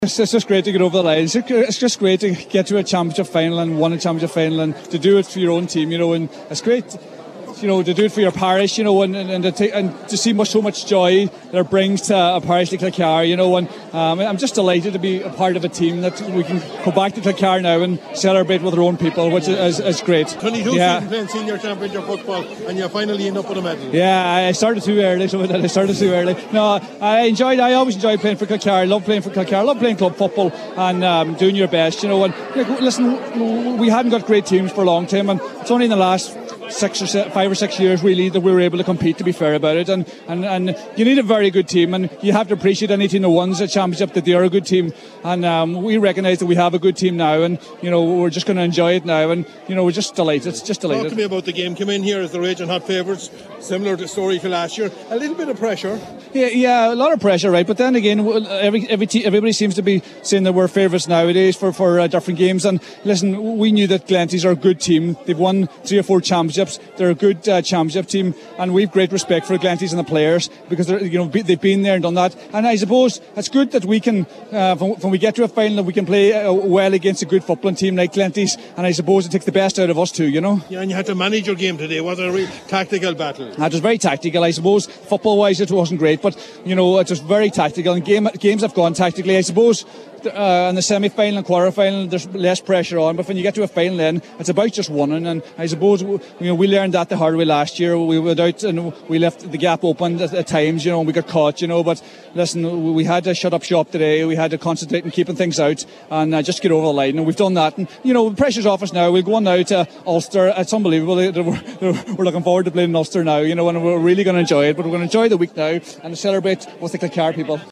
It's just great to get over the line. It's just great to get to a championship final and win a championship final and to do it for your own team, and it's great, to do it for your parish, and to see so much joy that it brings to a parish like Kilcar, and I'm just delighted to be a part of a team that we can go back to Kilcar now and celebrate with our own people, which is great. 22 seasons playing senior championship football, and you finally end up with a medal. Yeah, I started too early, No, I always enjoyed playing for Kilcar. I love playing for Kilcar. I love playing club football and doing your best, and listen, we hadn't got great teams for a long time, and it's only in the last 5 or 6 years really that we were able to compete, to be fair about it, and you need a very good team, and you have to appreciate any team that wins a championship that they are a good team, and we recognise that we have a good team now, and we're just going to enjoy it now, and we're just delighted. Talk to me about the game. Come in here as the raging hot favourites, similar to story to last year. A little bit of pressure. Yeah, a lot of pressure, right? But then again, everybody seems to be saying that we're favourites nowadays for different games. And listen, we knew that Glenties are a good team. They've won 3 or 4 championships. They're a good championship team, and we've great respect for Glenties and the players because they've been there and done that. And I suppose it's good that we can, when we get to a final, that we can play well against a good footballing team like Glenties. And I suppose it takes the best out of us too, Yeah, and you had to manage your game today. Was it a real tactical battle? It was very tactical, I suppose. Football-wise, it wasn't great, but it was very tactical. And games have gone tactically, I suppose. In the semi-final and quarter-final, there's less pressure on, but when you get to a final, then it's about just winning. And I suppose we learned that the hard way last year. We went out and we left the gap open at times, and we got caught. But listen, we had to shut up shop today. We had to concentrate on keeping things out and just get over the line. And we've done that. And the pressure's off us now. We'll go on now to Ulster. It's unbelievable. We're looking forward to playing Ulster now. And we're really going to enjoy it. But we're going to enjoy the week now and celebrate with the Kilcar people.